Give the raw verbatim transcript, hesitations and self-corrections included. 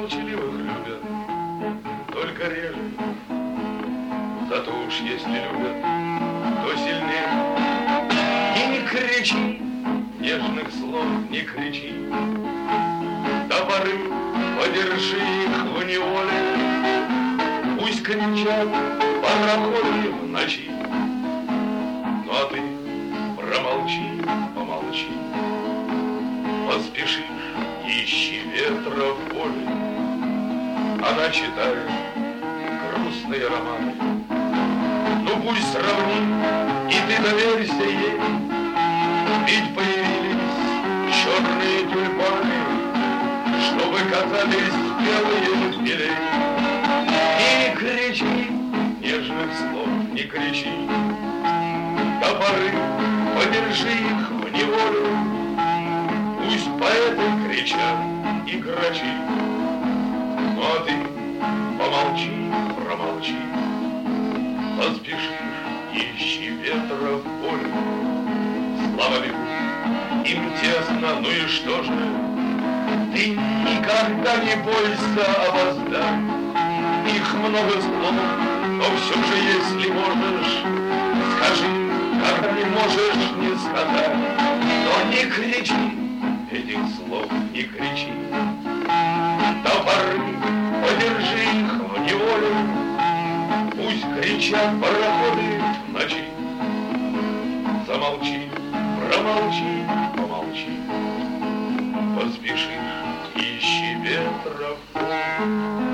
молчаливых любят, только реже. Зато уж если любят, то сильнее. И не кричи, нежных слов не кричи, до поры подержи их в неволе. Пусть кричат пароходы в ночи, ну а ты промолчи, помолчи. Поспешишь, ищи ветра в поле. Она читает грустные романы. Ну пусть сравни, и ты доверься ей. Ведь появились черные тюльпаны, чтобы катались белые белей. И не кричи, нежных слов не кричи, до поры подержи их в неволе. Пусть поэты кричат и грачи, ну а ты помолчи, промолчи. Поспешишь, ищи ветра в поле. Славами им тесно, ну и что же? Ты никогда не бойся опоздать. Их много слов, но все же, если можешь, скажи, как не можешь не сказать. Но не кричи, этих слов не кричи, до поры подержи их в неволе. Пусть кричат пароходы в ночи. Замолчи, промолчи, помолчи. Поспешишь, ищи ветра в поле.